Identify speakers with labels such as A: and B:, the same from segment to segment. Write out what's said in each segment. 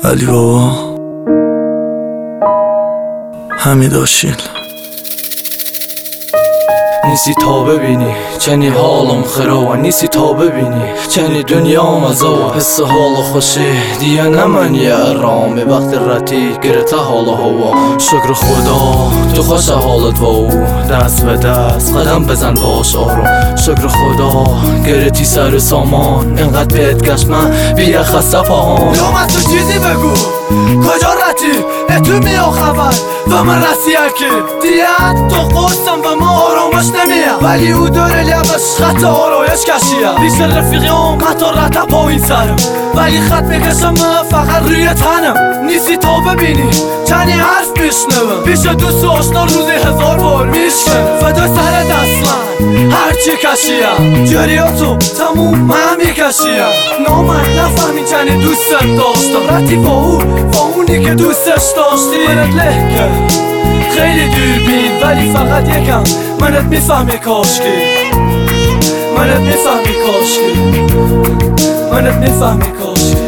A: علی بابا حمیدآشیل
B: نیستی تا ببینی چنی حالم خراب، نیستی تا ببینی چنی دنیا مزا، حس حال خوشی دیگه نمانی آرامی وقتی رتی گرته حال هوا. شکر خدا تو خوش حالت با او، دست به دست قدم بزن باش آروم. شکر خدا گرتی سر سامان، اینقدر بهت گشت من بیا خسته پاهام.
C: دومت تو چیزی بگو کجا رتی اتو میا خبر و من رسیه دیت تو قوستم و ما آرامش نمیه، ولی او داره لبش خط آرایش کشیه. پیش رفیقیام حتی رته پایین سرم، ولی خط میکشم فقط روی تنم. نیستی تا ببینی چنی حرف میشنوم، پیش دوست و آشنا روزی 1000 بار میشکنم. فدا سر دست من هرچی کشیم، جریاتو تموم من میکشیم. نامد نفهمی چنی دوستم داشتم، رتی با او با اونی که دوستش داشتی. منت لهکه خیلی دوربین ولی فقط یکم منت میفهمی کاشکی، منت میفهمی کاشکی، منت میفهمی کاشکی.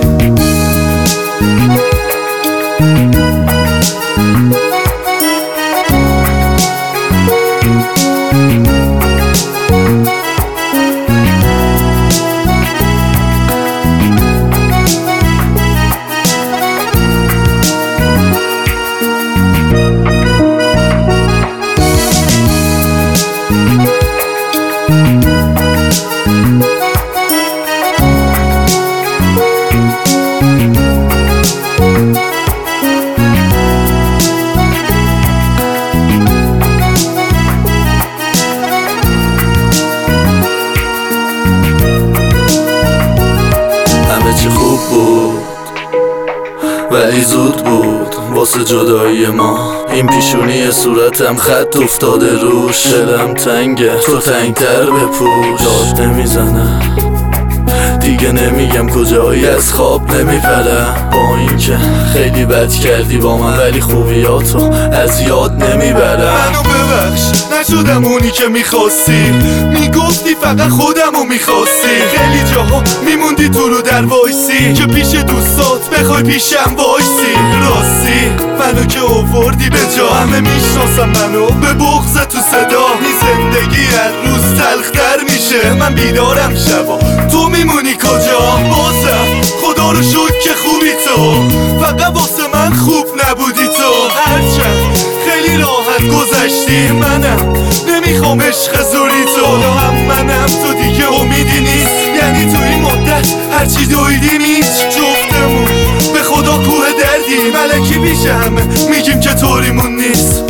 A: چه خوب بود ولی زود بود واسه جدایی ما. این پیشونی صورتم خط افتاده روش، دلم تنگه تو تنگتر بپوش. داد نمیزنه دیگه نمیگم کجایی، از خواب نمیپرم با اینکه خیلی بد کردی با من، ولی خوبیاتو از یاد نمیبرم.
D: منو ببخش نشدم اونی که میخواستی، میگفتی فقط خودمو میخواستی. خیلی جاها میموندی تو رو در وایسی که پیش دوستات بخوای پیشم وایسی. راستی منو که آوردی به جا، همه میشناسم منو به بغض تو صدا. این زندگی هر روز تلختر میشه، من بیدارم شبا تو میمونی کجا. بازم خدا رو شکر که خوبی تو، فقط واسه من خوب نبودی تو. هرچند خیلی راحت گذشتی، منم نمیخوام عشق زوری تو. هم منم تو دیگه امیدی نیست، یعنی تو این مدت هرچی دویدیم هیچ. جفتمون به خدا کوه دردی ملکی پیش همه میگیم که طوریمون نیست.